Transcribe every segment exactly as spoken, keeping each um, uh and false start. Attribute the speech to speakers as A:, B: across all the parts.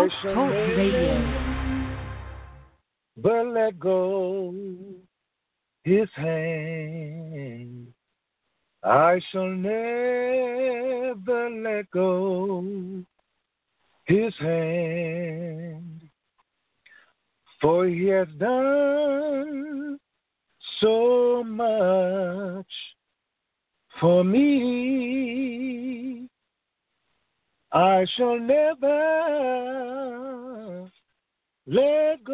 A: Blog Talk Radio.
B: But let go his hand. I shall never let go his hand. For he has done so much for me. I shall never let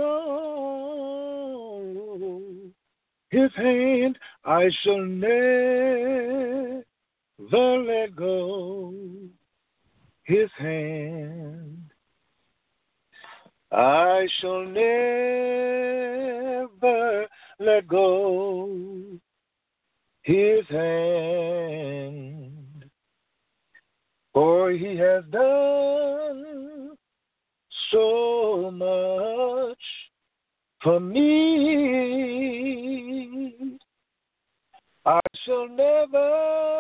B: go his hand. I shall never let go his hand. I shall never let go his hand. For he has done so much for me. I shall never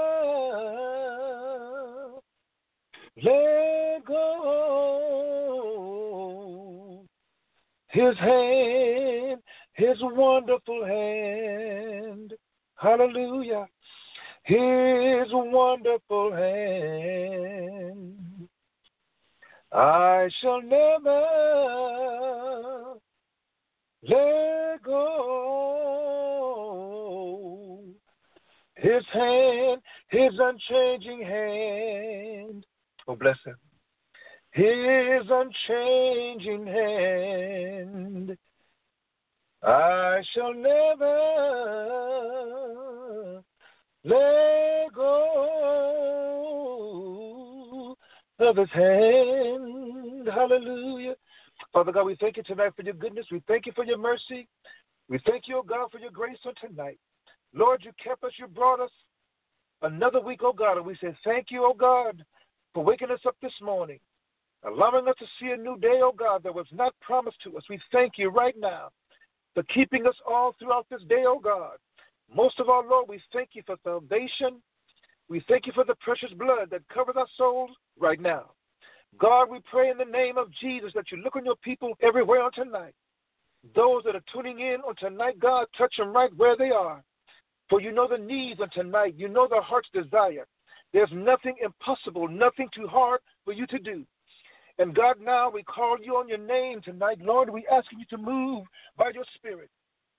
B: let go his hand, his wonderful hand. Hallelujah. His wonderful hand. I shall never let go his hand, his unchanging hand. Oh, bless him. His unchanging hand. I shall never let go of his hand. Hallelujah. Father God, we thank you tonight for your goodness. We thank you for your mercy. We thank you, oh God, for your grace on tonight. Lord, you kept us. You brought us another week, oh God. And we say thank you, oh God, for waking us up this morning, allowing us to see a new day, oh God, that was not promised to us. We thank you right now for keeping us all throughout this day, oh God. Most of all, Lord, we thank you for salvation. We thank you for the precious blood that covers our souls right now. God, we pray in the name of Jesus that you look on your people everywhere on tonight. Those that are tuning in on tonight, God, touch them right where they are. For you know the needs on tonight. You know their heart's desire. There's nothing impossible, nothing too hard for you to do. And God, now we call you on your name tonight. Lord, we ask you to move by your spirit.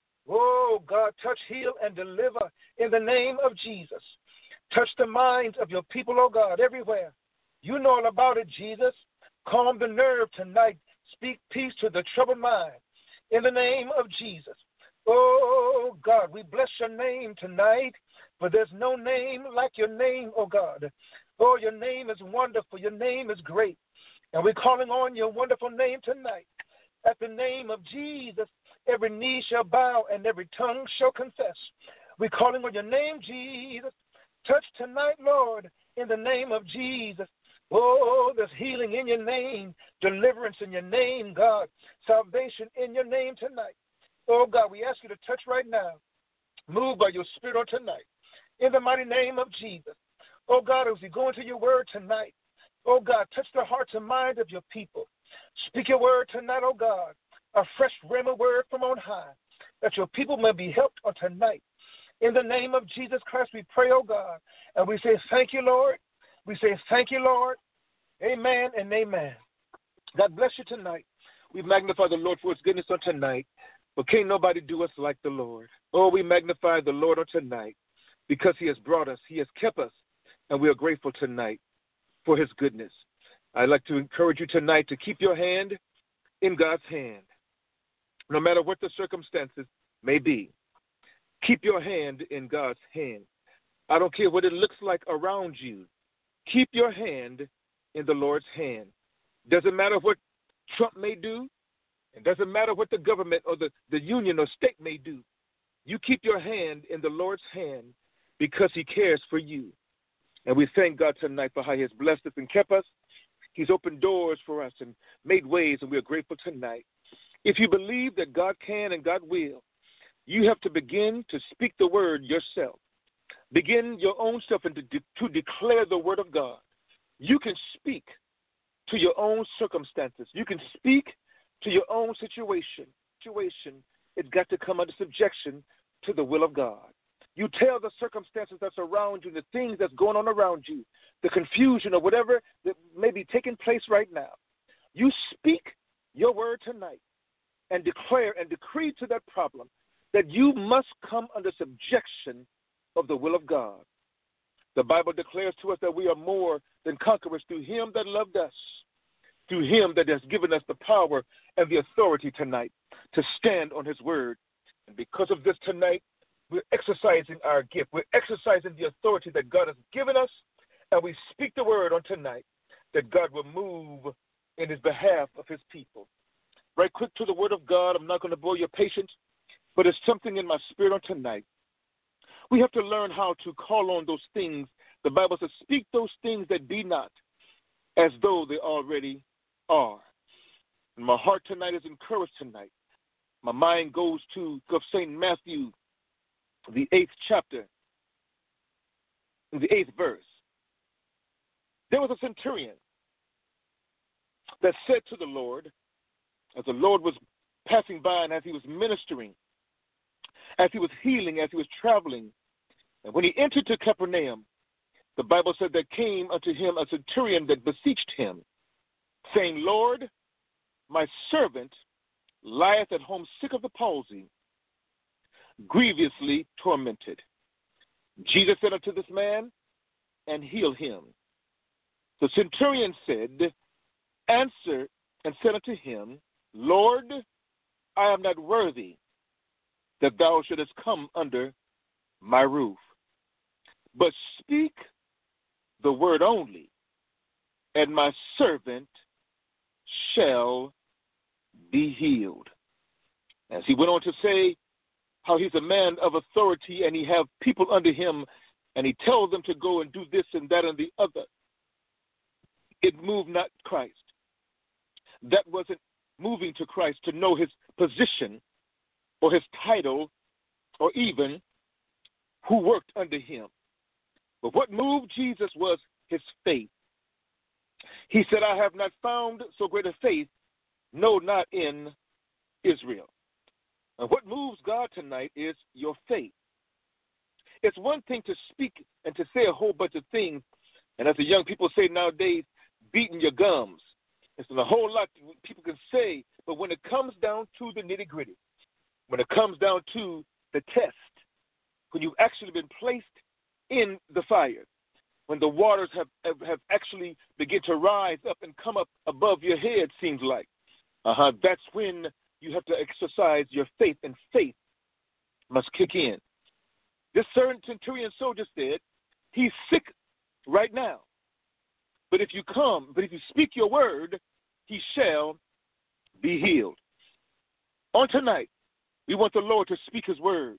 B: Oh, God, touch, heal, and deliver in the name of Jesus. Touch the minds of your people, oh God, everywhere. You know all about it, Jesus. Calm the nerve tonight. Speak peace to the troubled mind in the name of Jesus. Oh, God, we bless your name tonight, for there's no name like your name, oh God. Oh, your name is wonderful. Your name is great. And we're calling on your wonderful name tonight. At the name of Jesus, every knee shall bow and every tongue shall confess. We're calling on your name, Jesus. Touch tonight, Lord, in the name of Jesus. Oh, there's healing in your name, deliverance in your name, God, salvation in your name tonight. Oh, God, we ask you to touch right now. Move by your spirit on tonight. In the mighty name of Jesus. Oh, God, as we go into your word tonight, oh, God, touch the hearts and minds of your people. Speak your word tonight, oh, God, a fresh rhema word from on high, that your people may be helped on tonight. In the name of Jesus Christ, we pray, oh, God, and we say thank you, Lord. We say thank you, Lord. Amen and amen. God bless you tonight. We magnify the Lord for his goodness on tonight, but can't nobody do us like the Lord. Oh, we magnify the Lord on tonight because he has brought us, he has kept us, and we are grateful tonight for his goodness. I'd like to encourage you tonight to keep your hand in God's hand, no matter what the circumstances may be. Keep your hand in God's hand. I don't care what it looks like around you. Keep your hand in the Lord's hand. Doesn't matter what Trump may do. It doesn't matter what the government or the, the union or state may do. You keep your hand in the Lord's hand because he cares for you. And we thank God tonight for how he has blessed us and kept us. He's opened doors for us and made ways, and we are grateful tonight. If you believe that God can and God will, you have to begin to speak the word yourself. Begin your own self and to, de- to declare the word of God. You can speak to your own circumstances. You can speak to your own situation. Situation, it's got to come under subjection to the will of God. You tell the circumstances that's around you, the things that's going on around you, the confusion or whatever that may be taking place right now. You speak your word tonight and declare and decree to that problem that you must come under subjection of the will of God. The Bible declares to us that we are more than conquerors through him that loved us, through him that has given us the power and the authority tonight to stand on his word. And because of this tonight, we're exercising our gift. We're exercising the authority that God has given us, and we speak the word on tonight that God will move in his behalf of his people. Right quick to the word of God. I'm not going to bore your patience, but it's something in my spirit on tonight. We have to learn how to call on those things. The Bible says, speak those things that be not as though they already are. And my heart tonight is encouraged tonight. My mind goes to Saint Matthew, the eighth chapter, the eighth verse. There was a centurion that said to the Lord, as the Lord was passing by and as he was ministering, as he was healing, as he was traveling, and when he entered to Capernaum, the Bible said there came unto him a centurion that beseeched him, saying, Lord, my servant lieth at home sick of the palsy, grievously tormented. Jesus said unto this man, and heal him. The centurion said, answered and said unto him, Lord, I am not worthy that thou shouldest come under my roof, but speak the word only, and my servant shall be healed. As he went on to say how he's a man of authority and he have people under him, and he tells them to go and do this and that and the other. It moved not Christ. That wasn't moving to Christ to know his position or his title or even who worked under him. But what moved Jesus was his faith. He said, I have not found so great a faith, no, not in Israel. And what moves God tonight is your faith. It's one thing to speak and to say a whole bunch of things, and as the young people say nowadays, beating your gums. It's a whole lot people can say, but when it comes down to the nitty-gritty, when it comes down to the test, when you've actually been placed in the fire, when the waters have, have, have actually begun to rise up and come up above your head, seems like, uh-huh, that's when you have to exercise your faith, and faith must kick in. This certain centurion soldier said, he's sick right now. But if you come, but if you speak your word, he shall be healed. On tonight, we want the Lord to speak his word.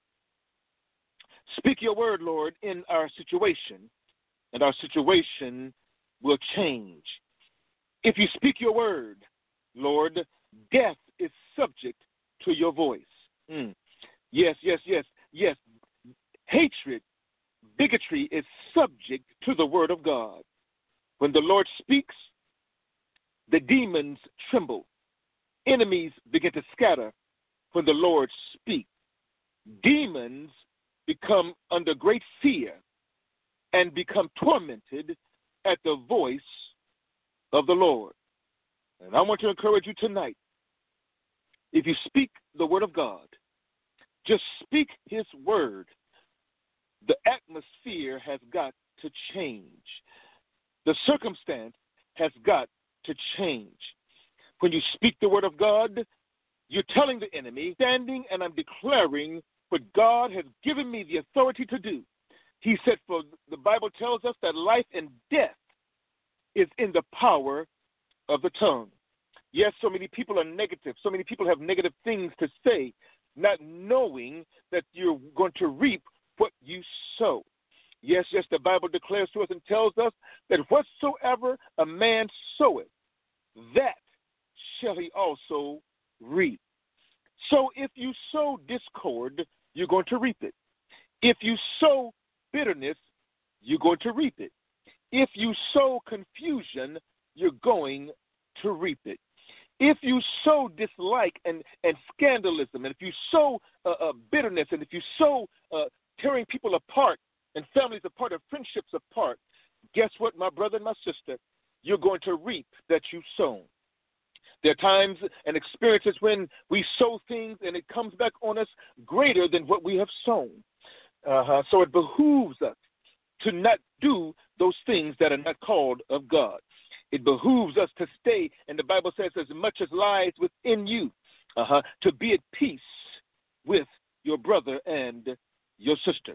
B: Speak your word, Lord, in our situation, and our situation will change. If you speak your word, Lord, death is subject to your voice. Mm. Yes, yes, yes, yes. Hatred, bigotry is subject to the word of God. When the Lord speaks, the demons tremble. Enemies begin to scatter when the Lord speaks. Demons become under great fear and become tormented at the voice of the Lord. And I want to encourage you tonight, if you speak the word of God, just speak his word. The atmosphere has got to change. The circumstance has got to change. When you speak the word of God, you're telling the enemy, standing and I'm declaring what God has given me the authority to do. He said, for the Bible tells us that life and death is in the power of the tongue. Yes, so many people are negative. So many people have negative things to say, not knowing that you're going to reap what you sow. Yes, yes, the Bible declares to us and tells us that whatsoever a man soweth, that shall he also reap. So if you sow discord, you're going to reap it. If you sow bitterness, you're going to reap it. If you sow confusion, you're going to reap it. If you sow dislike and, and scandalism, and if you sow uh, uh, bitterness, and if you sow uh, tearing people apart and families apart and friendships apart, guess what, my brother and my sister? You're going to reap that you've sown. There are times and experiences when we sow things and it comes back on us greater than what we have sown. Uh-huh. So it behooves us to not do those things that are not called of God. It behooves us to stay, and the Bible says, as much as lies within you, uh-huh, to be at peace with your brother and your sister.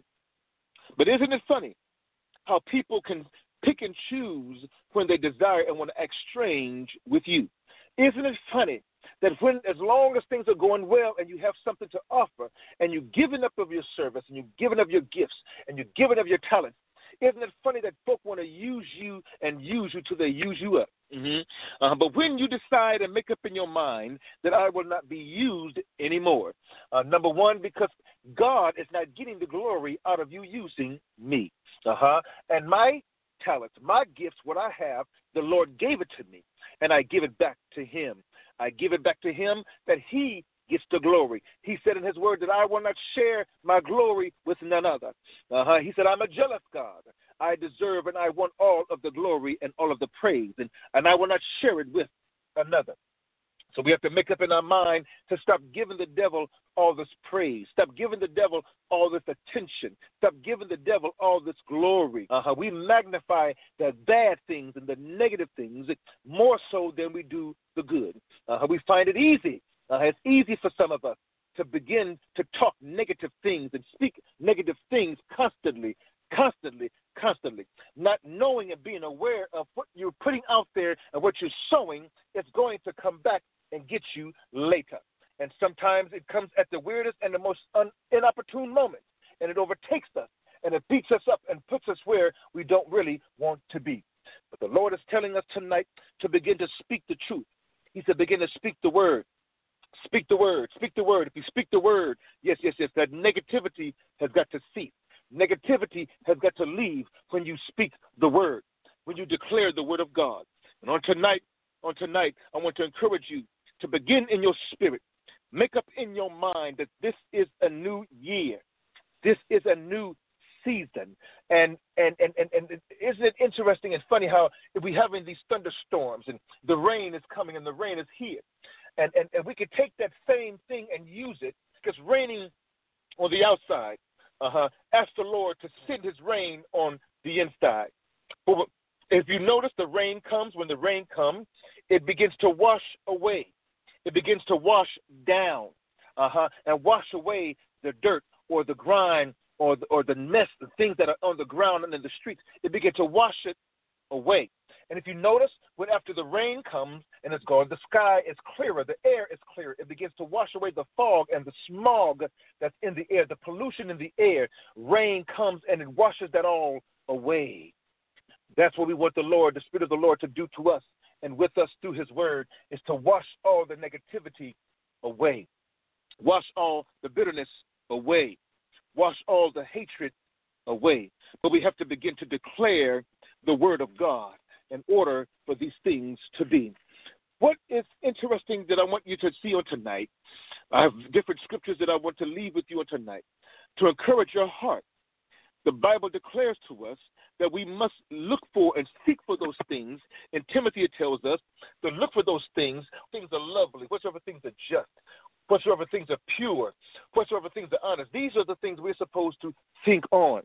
B: But isn't it funny how people can pick and choose when they desire and want to act strange with you? Isn't it funny that when, as long as things are going well and you have something to offer and you've given up of your service and you've given up your gifts and you've given up your talents, isn't it funny that folk want to use you and use you till they use you up? Mm-hmm. Uh, but when you decide and make up in your mind that I will not be used anymore, uh, number one, because God is not getting the glory out of you using me. Uh-huh. And my talents, my gifts, what I have, the Lord gave it to me, and I give it back to him. I give it back to him that he gets the glory. He said in his word that I will not share my glory with none other. Uh-huh. He said, I'm a jealous God. I deserve and I want all of the glory and all of the praise, and, and I will not share it with another. So we have to make up in our mind to stop giving the devil all this praise. Stop giving the devil all this attention. Stop giving the devil all this glory. Uh-huh. We magnify the bad things and the negative things more so than we do the good. Uh-huh. We find it easy. Uh, it's easy for some of us to begin to talk negative things and speak negative things constantly, constantly, constantly, not knowing and being aware of what you're putting out there and what you're sowing is going to come back and get you later. And sometimes it comes at the weirdest and the most un- inopportune moments, and it overtakes us, and it beats us up and puts us where we don't really want to be. But the Lord is telling us tonight to begin to speak the truth. He said, begin to speak the word. Speak the word. Speak the word. If you speak the word, yes, yes, yes, that negativity has got to cease. Negativity has got to leave when you speak the word, when you declare the word of God. And on tonight, on tonight, I want to encourage you to begin in your spirit. Make up in your mind that this is a new year. This is a new season. And and, and, and, and isn't it interesting and funny how we're having these thunderstorms and the rain is coming and the rain is here. And, and, and we could take that same thing and use it because raining on the outside, uh-huh, ask the Lord to send his rain on the inside. But if you notice, the rain comes, when the rain comes, it begins to wash away. It begins to wash down, uh-huh, and wash away the dirt or the grime or the, or the mess, the things that are on the ground and in the streets. It begins to wash it away. And if you notice, when after the rain comes and it's gone, the sky is clearer, the air is clearer. It begins to wash away the fog and the smog that's in the air, the pollution in the air. Rain comes and it washes that all away. That's what we want the Lord, the Spirit of the Lord, to do to us and with us through his word, is to wash all the negativity away. Wash all the bitterness away. Wash all the hatred away. But we have to begin to declare the word of God in order for these things to be. What is interesting that I want you to see on tonight, I have different scriptures that I want to leave with you on tonight to encourage your heart. The Bible declares to us that we must look for and seek for those things. In Timothy, it tells us to look for those things. Things are lovely, whatsoever things are just, whatsoever things are pure, whatsoever things are honest. These are the things we're supposed to think on.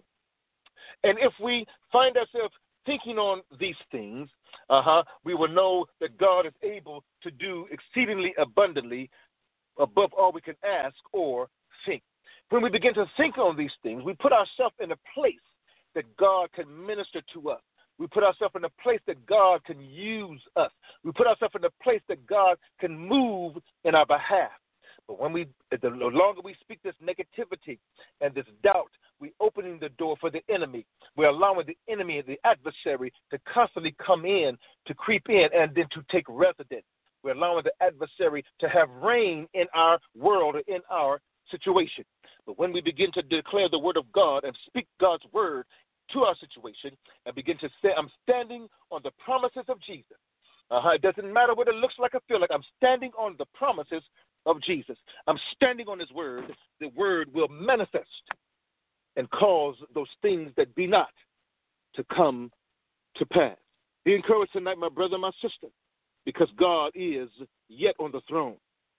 B: And if we find ourselves thinking on these things, uh-huh, we will know that God is able to do exceedingly abundantly above all we can ask or think. When we begin to think on these things, we put ourselves in a place that God can minister to us. We put ourselves in a place that God can use us. We put ourselves in a place that God can move in our behalf. But when we, the longer we speak this negativity and this doubt, we're opening the door for the enemy. We're allowing the enemy and the adversary to constantly come in, to creep in, and then to take residence. We're allowing the adversary to have reign in our world or in our situation. But when we begin to declare the word of God and speak God's word to our situation and begin to say, I'm standing on the promises of Jesus. Uh-huh. It doesn't matter what it looks like or feel like. I'm standing on the promises of Jesus. I'm standing on his word. The word will manifest and cause those things that be not to come to pass. Be encouraged tonight, my brother, my sister, because God is yet on the throne.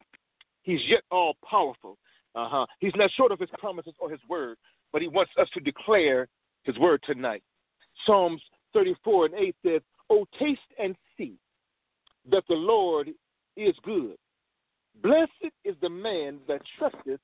B: He's yet all powerful. Uh-huh. He's not short of his promises or his word, but he wants us to declare his word tonight. Psalms thirty-four and eight says, "Oh, taste and see that the Lord is good. Blessed is the man that trusteth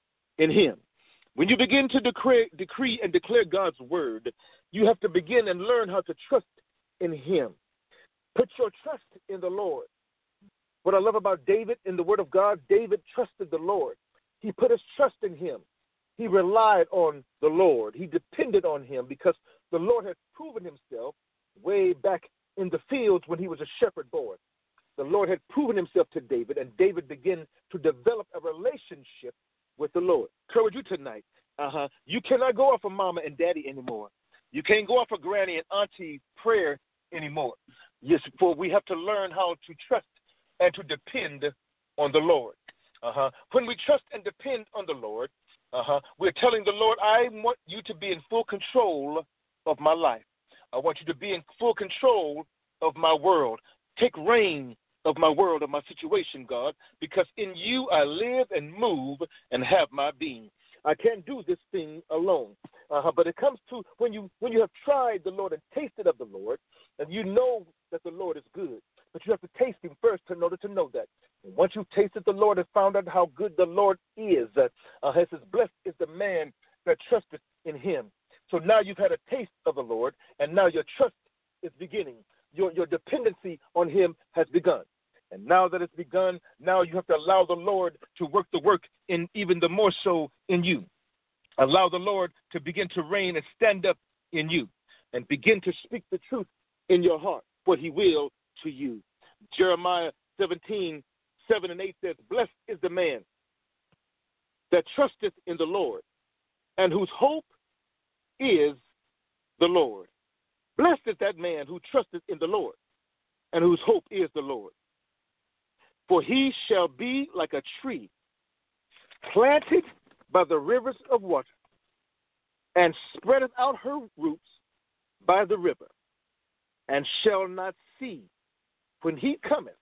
B: in him." When you begin to decree, decree and declare God's word, you have to begin and learn how to trust in him. Put your trust in the Lord. What I love about David in the word of God, David trusted the Lord. He put his trust in him. He relied on the Lord. He depended on him because the Lord had proven himself way back in the fields when he was a shepherd boy. The Lord had proven himself to David, and David began to develop a relationship with the Lord. Encourage you tonight. Uh-huh. You cannot go off of mama and daddy anymore. You can't go off of granny and auntie prayer anymore. Yes, for we have to learn how to trust and to depend on the Lord. Uh-huh. When we trust and depend on the Lord, uh-huh, we're telling the Lord, I want you to be in full control of my life. I want you to be in full control of my world. Take reign of my world, of my situation, God, because in you I live and move and have my being. I can't do this thing alone. Uh-huh. But it comes to when you when you have tried the Lord and tasted of the Lord, and you know that the Lord is good. But you have to taste him first in order to know that. And once you've tasted the Lord and found out how good the Lord is, uh, uh, it says, blessed is the man that trusteth in him. So now you've had a taste of the Lord, and now your trust is beginning. Your, your dependency on him has begun. And now that it's begun, now you have to allow the Lord to work the work in even the more so in you. Allow the Lord to begin to reign and stand up in you and begin to speak the truth in your heart, for he will to you. Jeremiah seventeen, seven and eight says, blessed is the man that trusteth in the Lord and whose hope is the Lord. Blessed is that man who trusteth in the Lord and whose hope is the Lord. For he shall be like a tree planted by the rivers of water and spreadeth out her roots by the river and shall not see when he cometh,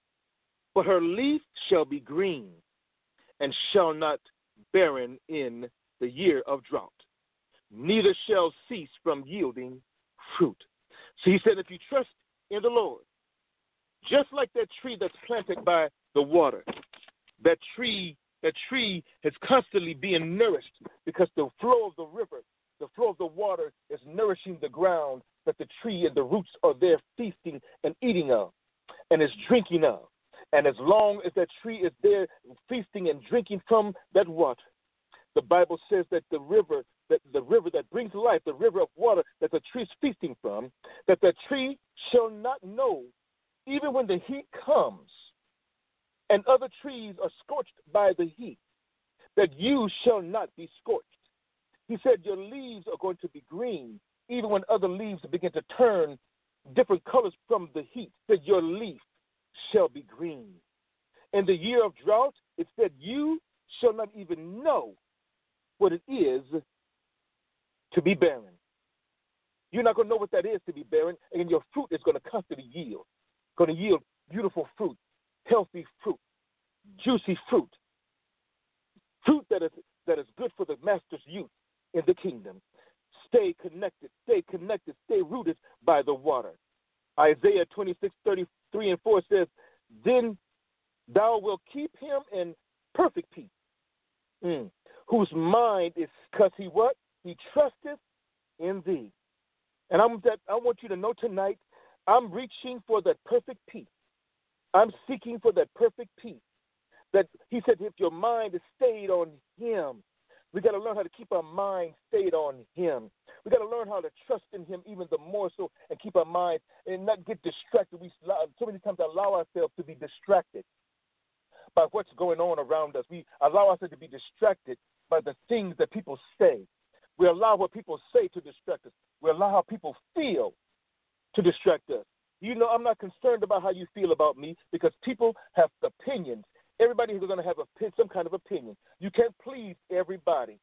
B: but her leaf shall be green and shall not barren in the year of drought, neither shall cease from yielding fruit. So he said, if you trust in the Lord, just like that tree that's planted by the water, that tree, that tree is constantly being nourished because the flow of the river, the flow of the water is nourishing the ground that the tree and the roots are there feasting and eating of and is drinking of. And as long as that tree is there feasting and drinking from that water, the Bible says that the river, that the river that brings life, the river of water that the tree is feasting from, that the tree shall not know, even when the heat comes and other trees are scorched by the heat, that you shall not be scorched. He said your leaves are going to be green, even when other leaves begin to turn different colors from the heat. That your leaf shall be green. In the year of drought, it said you shall not even know what it is to be barren. You're not going to know what that is to be barren, and your fruit is going to constantly yield. Going to yield beautiful fruit, healthy fruit, juicy fruit, fruit that is that is good for the master's use in the kingdom. Stay connected, stay connected, stay rooted by the water. Isaiah twenty-six, thirty-three and four says, then thou wilt keep him in perfect peace, mm, whose mind is, because he what? He trusteth in thee. And I'm that I want you to know tonight, I'm reaching for that perfect peace. I'm seeking for that perfect peace. That he said, if your mind is stayed on him, we got to learn how to keep our mind stayed on him. We got to learn how to trust in him even the more so and keep our mind and not get distracted. We so many times allow ourselves to be distracted by what's going on around us. We allow ourselves to be distracted by the things that people say. We allow what people say to distract us. We allow how people feel to distract us. You know, I'm not concerned about how you feel about me because people have opinions. Everybody is going to have a, some kind of opinion. You can't please everybody.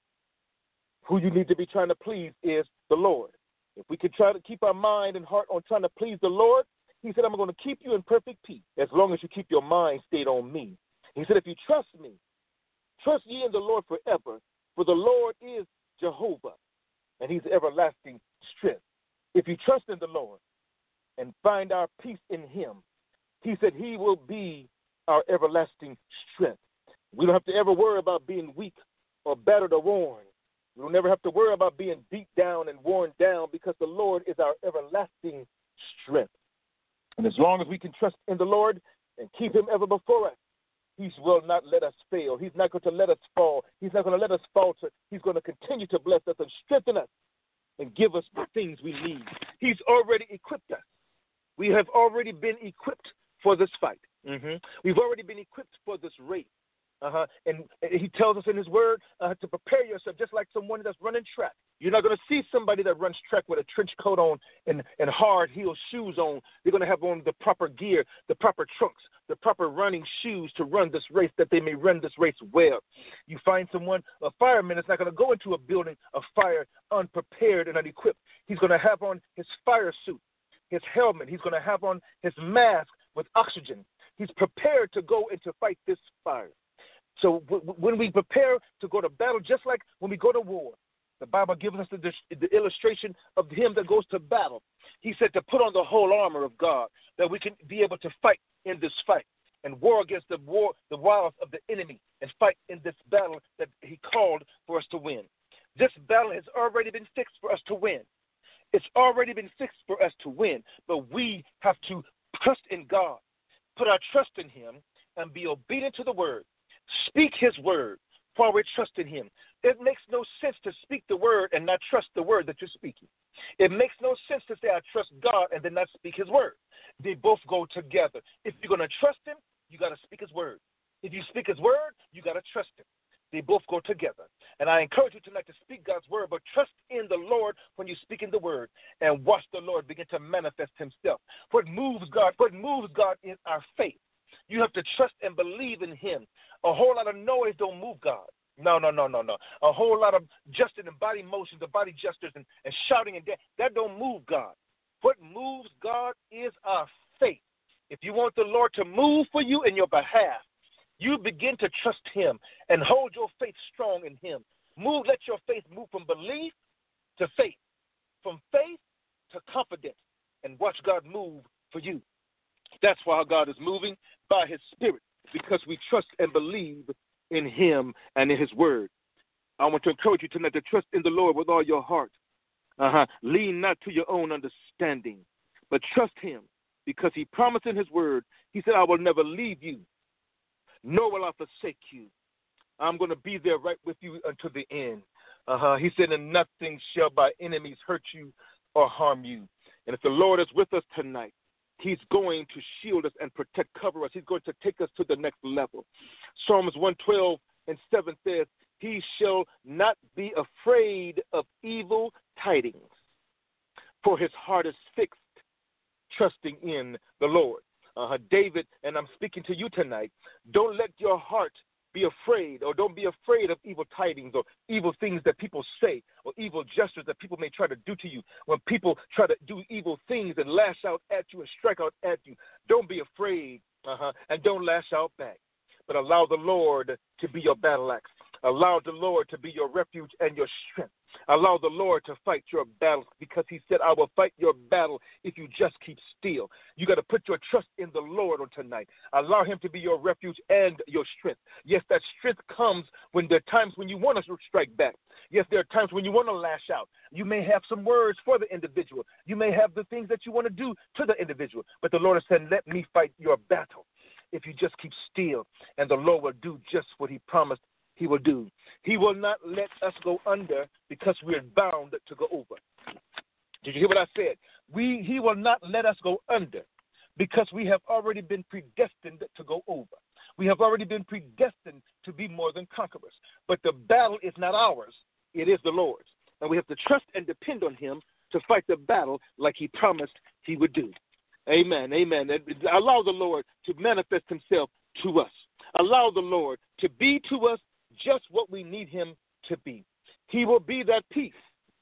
B: Who you need to be trying to please is the Lord. If we can try to keep our mind and heart on trying to please the Lord, he said, I'm going to keep you in perfect peace as long as you keep your mind stayed on me. He said, if you trust me, trust ye in the Lord forever, for the Lord is Jehovah, and he's everlasting strength. If you trust in the Lord and find our peace in him, he said he will be our everlasting strength. We don't have to ever worry about being weak or battered or worn. We will never have to worry about being beat down and worn down because the Lord is our everlasting strength. And as long as we can trust in the Lord and keep him ever before us, he will not let us fail. He's not going to let us fall. He's not going to let us falter. He's going to continue to bless us and strengthen us and give us the things we need. He's already equipped us. We have already been equipped for this fight. Mm-hmm. We've already been equipped for this race. Uh-huh. And he tells us in his word uh, to prepare yourself just like someone that's running track. You're not going to see somebody that runs track with a trench coat on and, and hard-heeled shoes on. They're going to have on the proper gear, the proper trunks, the proper running shoes to run this race, that they may run this race well. You find someone, a fireman, is not going to go into a building of fire unprepared and unequipped. He's going to have on his fire suit, his helmet. He's going to have on his mask with oxygen. He's prepared to go and to fight this fire. So w- when we prepare to go to battle, just like when we go to war, the Bible gives us the, the illustration of him that goes to battle. He said to put on the whole armor of God, that we can be able to fight in this fight and war against the war, the wiles of the enemy, and fight in this battle that he called for us to win. This battle has already been fixed for us to win. It's already been fixed for us to win, but we have to trust in God, put our trust in him, and be obedient to the word. Speak his word while we trust in him. It makes no sense to speak the word and not trust the word that you're speaking. It makes no sense to say I trust God and then not speak his word. They both go together. If you're going to trust him, you got to speak his word. If you speak his word, you got to trust him. They both go together. And I encourage you tonight to speak God's word, but trust in the Lord when you're speaking the word and watch the Lord begin to manifest himself. What moves God, what moves God is our faith. You have to trust and believe in him. A whole lot of noise don't move God. No, no, no, no, no. A whole lot of gesture and body motions, the body gestures and, and shouting and that, that don't move God. What moves God is our faith. If you want the Lord to move for you in your behalf, you begin to trust him and hold your faith strong in him. Move, let your faith move from belief to faith, from faith to confidence, and watch God move for you. That's why God is moving by his spirit, because we trust and believe in him and in his word. I want to encourage you tonight to trust in the Lord with all your heart. Uh-huh. Lean not to your own understanding, but trust him, because he promised in his word, he said, I will never leave you, nor will I forsake you. I'm going to be there right with you until the end. Uh-huh. He said, and nothing shall by enemies hurt you or harm you. And if the Lord is with us tonight, he's going to shield us and protect, cover us. He's going to take us to the next level. Psalms one twelve and seven says, he shall not be afraid of evil tidings, for his heart is fixed, trusting in the Lord. Uh, David, and I'm speaking to you tonight, don't let your heart be afraid, or don't be afraid of evil tidings or evil things that people say or evil gestures that people may try to do to you. When people try to do evil things and lash out at you and strike out at you, don't be afraid, uh-huh, and don't lash out back. But allow the Lord to be your battle axe. Allow the Lord to be your refuge and your strength. Allow the Lord to fight your battles, because he said, I will fight your battle if you just keep still. You got to put your trust in the Lord on tonight. Allow him to be your refuge and your strength. Yes, that strength comes when there are times when you want to strike back. Yes, there are times when you want to lash out. You may have some words for the individual. You may have the things that you want to do to the individual. But the Lord has said, let me fight your battle if you just keep still. And the Lord will do just what he promised he will do. He will not let us go under because we are bound to go over. Did you hear what I said? We, he will not let us go under because we have already been predestined to go over. We have already been predestined to be more than conquerors. But the battle is not ours. It is the Lord's. And we have to trust and depend on him to fight the battle like he promised he would do. Amen, amen. Allow the Lord to manifest himself to us. Allow the Lord to be to us just what we need him to be. He will be that peace.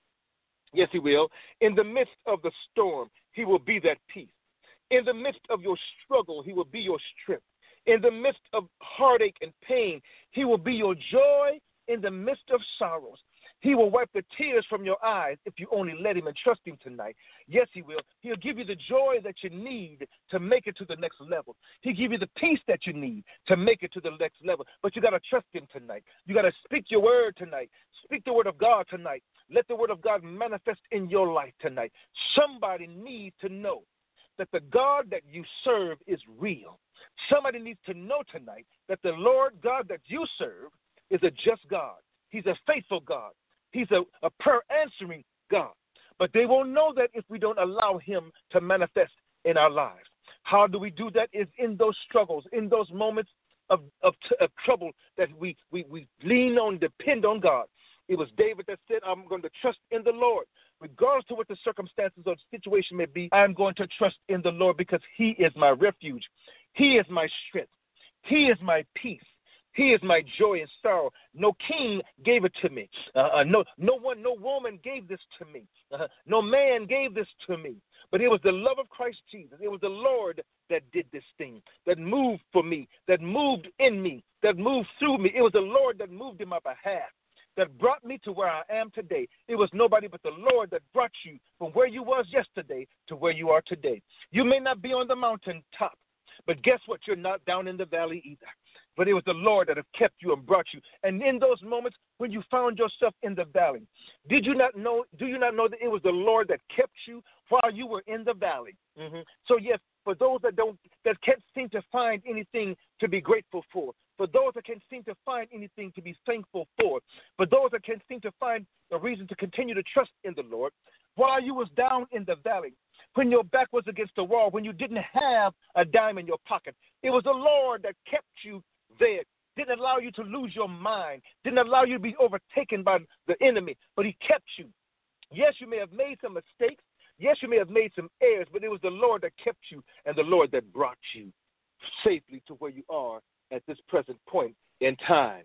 B: Yes, he will. In the midst of the storm, he will be that peace. In the midst of your struggle, he will be your strength. In the midst of heartache and pain, he will be your joy. In the midst of sorrows, he will wipe the tears from your eyes if you only let him and trust him tonight. Yes, he will. He'll give you the joy that you need to make it to the next level. He'll give you the peace that you need to make it to the next level. But you got to trust him tonight. You got to speak your word tonight. Speak the word of God tonight. Let the word of God manifest in your life tonight. Somebody needs to know that the God that you serve is real. Somebody needs to know tonight that the Lord God that you serve is a just God. He's a faithful God. He's a, a prayer-answering God. But they won't know that if we don't allow him to manifest in our lives. How do we do that? Is in those struggles, in those moments of, of, of trouble that we, we, we lean on, depend on God. It was David that said, I'm going to trust in the Lord. Regardless of what the circumstances or the situation may be, I'm going to trust in the Lord because he is my refuge. He is my strength. He is my peace. He is my joy and sorrow. No king gave it to me. Uh, uh, no, no one, no woman gave this to me. Uh, no man gave this to me. But it was the love of Christ Jesus. It was the Lord that did this thing, that moved for me, that moved in me, that moved through me. It was the Lord that moved in my behalf, that brought me to where I am today. It was nobody but the Lord that brought you from where you was yesterday to where you are today. You may not be on the mountaintop, but guess what? You're not down in the valley either. But it was the Lord that have kept you and brought you. And in those moments when you found yourself in the valley, did you not know, do you not know that it was the Lord that kept you while you were in the valley? Mm-hmm. So yes, for those that don't, that can't seem to find anything to be grateful for, for those that can't seem to find anything to be thankful for, for those that can't seem to find a reason to continue to trust in the Lord, while you was down in the valley, when your back was against the wall, when you didn't have a dime in your pocket, it was the Lord that kept you there, didn't allow you to lose your mind, didn't allow you to be overtaken by the enemy, but he kept you. Yes, you may have made some mistakes. Yes, you may have made some errors, but it was the Lord that kept you and the Lord that brought you safely to where you are at this present point in time.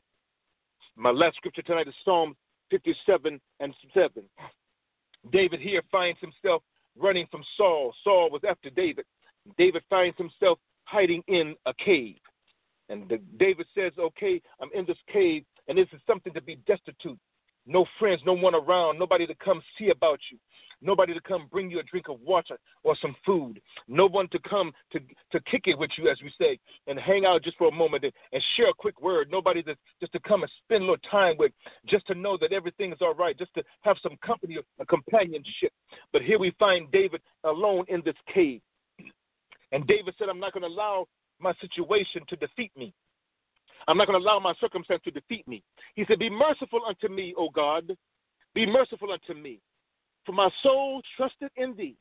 B: My last scripture tonight is Psalm fifty-seven and seven. David here finds himself running from Saul. Saul was after David. David finds himself hiding in a cave. And the, David says, okay, I'm in this cave, and this is something to be destitute. No friends, no one around, nobody to come see about you, nobody to come bring you a drink of water or some food, no one to come to to kick it with you, as we say, and hang out just for a moment and, and share a quick word, nobody to, just to come and spend a little time with, just to know that everything is all right, just to have some company, a companionship. But here we find David alone in this cave. And David said, I'm not going to allow my situation to defeat me. I'm not going to allow my circumstance to defeat me. He said, be merciful unto me, O God. Be merciful unto me. For my soul trusted in thee.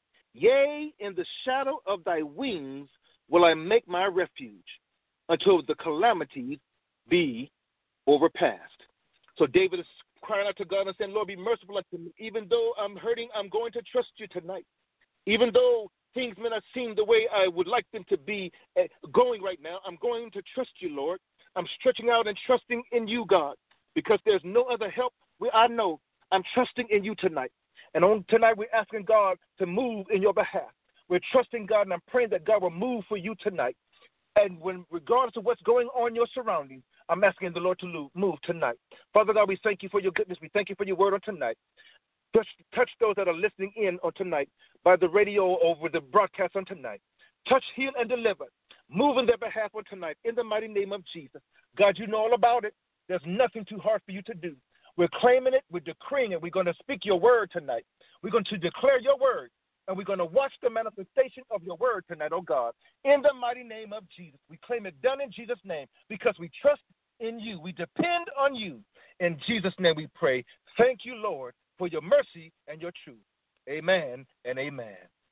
B: Yea, in the shadow of thy wings will I make my refuge until the calamities be overpassed. So David is crying out to God and saying, Lord, be merciful unto me. Even though I'm hurting, I'm going to trust you tonight. Even though things may not seem the way I would like them to be going right now, I'm going to trust you, Lord. I'm stretching out and trusting in you, God, because there's no other help. I know I'm trusting in you tonight. And on tonight, we're asking God to move in your behalf. We're trusting God, and I'm praying that God will move for you tonight. And when, regardless of what's going on in your surroundings, I'm asking the Lord to move tonight. Father God, we thank you for your goodness. We thank you for your word on tonight. Touch, touch those that are listening in on tonight by the radio, over the broadcast on tonight. Touch, heal, and deliver. Move in their behalf on tonight in the mighty name of Jesus. God, you know all about it. There's nothing too hard for you to do. We're claiming it. We're decreeing it. We're going to speak your word tonight. We're going to declare your word, and we're going to watch the manifestation of your word tonight, oh God, in the mighty name of Jesus. We claim it done in Jesus' name because we trust in you. We depend on you. In Jesus' name we pray. Thank you, Lord, for your mercy and your truth. Amen and amen.